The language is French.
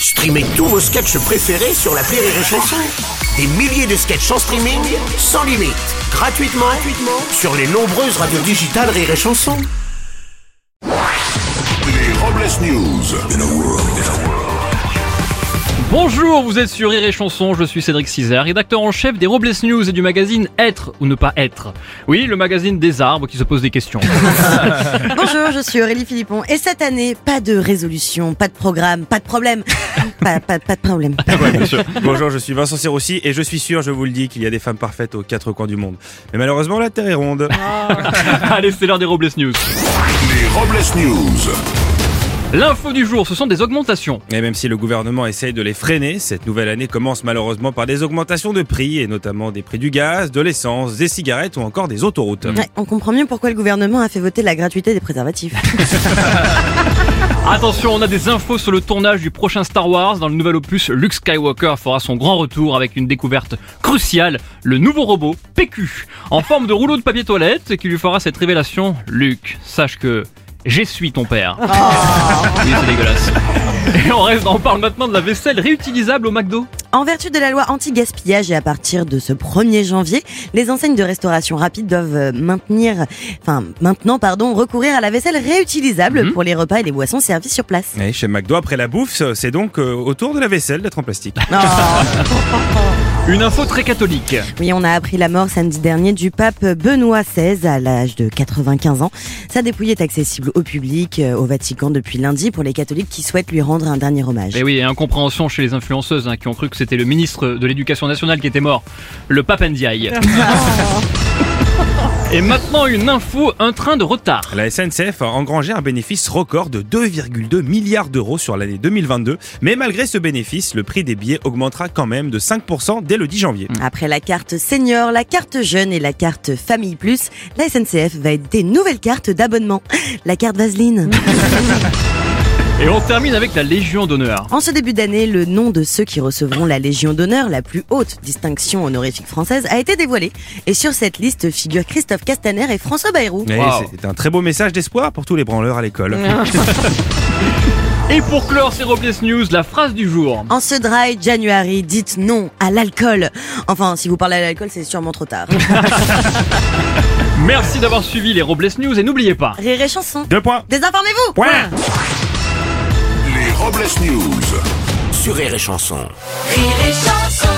Streamez tous vos sketchs préférés sur l'appli Rire et Chanson. Des milliers de sketchs en streaming, sans limite, gratuitement sur les nombreuses radios digitales Rire et Chanson. Les Robles News. Bonjour, vous êtes sur Rire et Chanson, je suis Cédric Cizère, rédacteur en chef des Robles News et du magazine Être ou ne pas être. Oui, le magazine des arbres qui se pose des questions. Bonjour, je suis Aurélie Philippon et cette année, pas de résolution, pas de programme, pas de problème. Pas de problème. Ouais, bien sûr. Bonjour, je suis Vincent Serroussi et je suis sûr, je vous le dis, qu'il y a des femmes parfaites aux quatre coins du monde. Mais malheureusement, la Terre est ronde. Allez, c'est l'heure des Robles News. Les Robles News. L'info du jour, ce sont des augmentations. Et même si le gouvernement essaye de les freiner, cette nouvelle année commence malheureusement par des augmentations de prix, et notamment des prix du gaz, de l'essence, des cigarettes ou encore des autoroutes. Ouais, on comprend mieux pourquoi le gouvernement a fait voter la gratuité des préservatifs. Attention, on a des infos sur le tournage du prochain Star Wars. Dans le nouvel opus, Luke Skywalker fera son grand retour avec une découverte cruciale, le nouveau robot PQ, en forme de rouleau de papier toilette, qui lui fera cette révélation. Luke, sache que j'essuie ton père. Oui, c'est dégueulasse. Et on parle maintenant de la vaisselle réutilisable au McDo. En vertu de la loi anti-gaspillage et à partir de ce 1er janvier, les enseignes de restauration rapide doivent maintenant recourir à la vaisselle réutilisable pour les repas et les boissons servis sur place. Et chez McDo, après la bouffe, c'est donc au tour de la vaisselle d'être en plastique. Une info très catholique. Oui, on a appris la mort samedi dernier du pape Benoît XVI à l'âge de 95 ans. Sa dépouille est accessible au public au Vatican depuis lundi pour les catholiques qui souhaitent lui rendre un dernier hommage. Et oui, et incompréhension chez les influenceuses qui ont cru que c'était le ministre de l'Éducation nationale qui était mort, le pape Ndiaye. Et maintenant une info, un train de retard. La SNCF a engrangé un bénéfice record de 2,2 milliards d'euros sur l'année 2022. Mais malgré ce bénéfice, le prix des billets augmentera quand même de 5% dès le 10 janvier. Après la carte senior, la carte jeune et la carte famille plus, la SNCF va éditer une nouvelle carte d'abonnement, la carte Vaseline. Et on termine avec la Légion d'honneur. En ce début d'année, le nom de ceux qui recevront la Légion d'honneur, la plus haute distinction honorifique française, a été dévoilé. Et sur cette liste figurent Christophe Castaner et François Bayrou. Et Wow. c'est un très beau message d'espoir pour tous les branleurs à l'école. Et pour clore ces Robles News, la phrase du jour. En ce dry January, dites non à l'alcool. Enfin, si vous parlez à l'alcool, c'est sûrement trop tard. Merci d'avoir suivi les Robles News et n'oubliez pas... Rire et chanson. 2 points. Désinformez-vous. Point. Les Robles News. Sur Rire et Chanson. Rire et chanson.